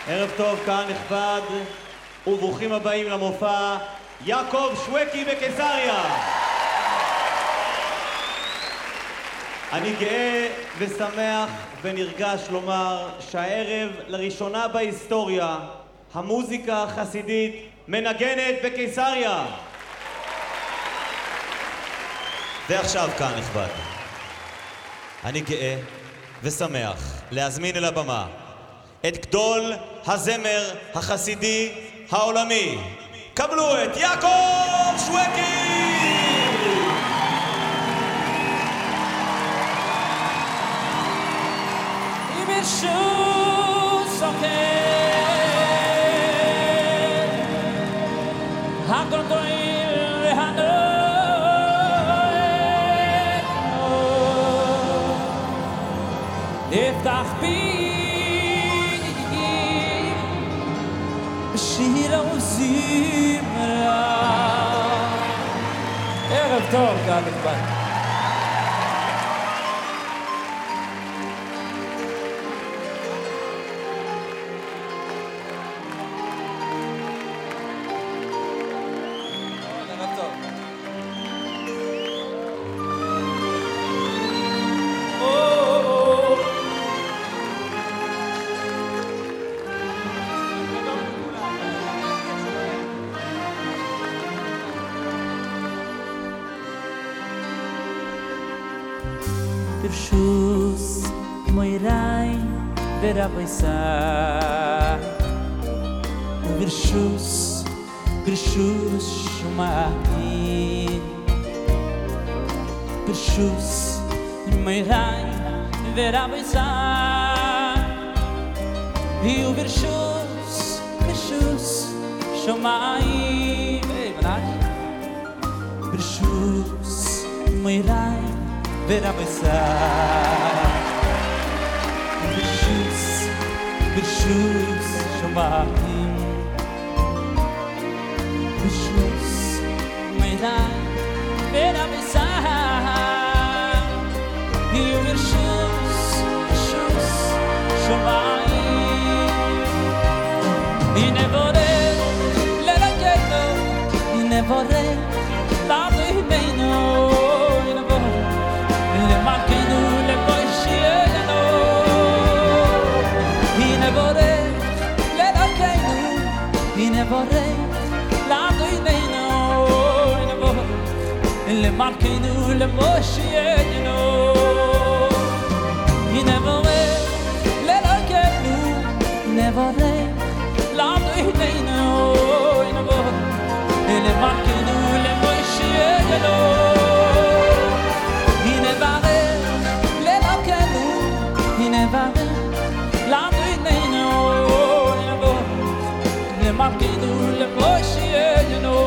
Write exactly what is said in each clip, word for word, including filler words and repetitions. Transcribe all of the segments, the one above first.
ערב טוב, קהל נכבד, וברוכים הבאים למופע יעקב שווקי בקיסריה. אני גאה ושמח ונרגש לומר שהערב לראשונה בהיסטוריה המוזיקה החסידית מנגנת בקיסריה. ועכשיו, קהל נכבד, אני גאה ושמח להזמין אל הבמה את גדול הזמר החסידי העולמי. קבלו את יעקב שווקי! יפתח בי בשיר וזמרה. ערב טוב, קהל נכבד. Bershus moirai verabaisai Bershus Bershus shumai Bershus moirai verabaisai Viu Bershus Bershus shumai Bershus moirai Verabesar Bershus, Bershus, Shomahim Bershus, Meirai, Verabesar Hiu Bershus, Bershus, Shomahim Inevoreh, Lerageno Inevoreh, Lado Himeino Marquenu le poeshieno Inevore le lakenu Inevore la doineno Inevore le marquenu le poeshieno Inevore le lakenu Inevore la doineno Inevore le marquenu le poeshieno Marquinu le poeshieno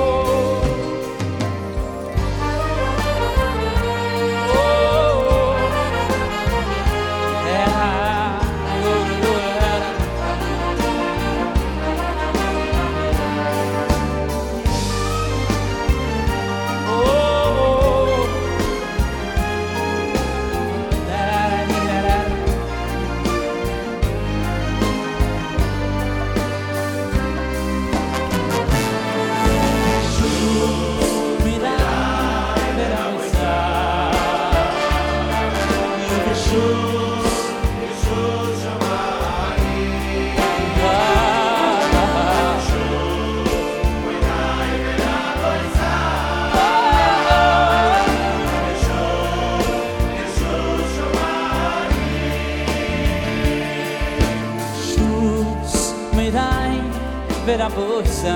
Verabosa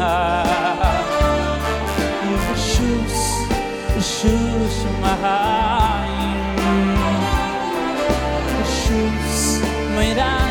Bershus, Bershus Mahayim Bershus Meirai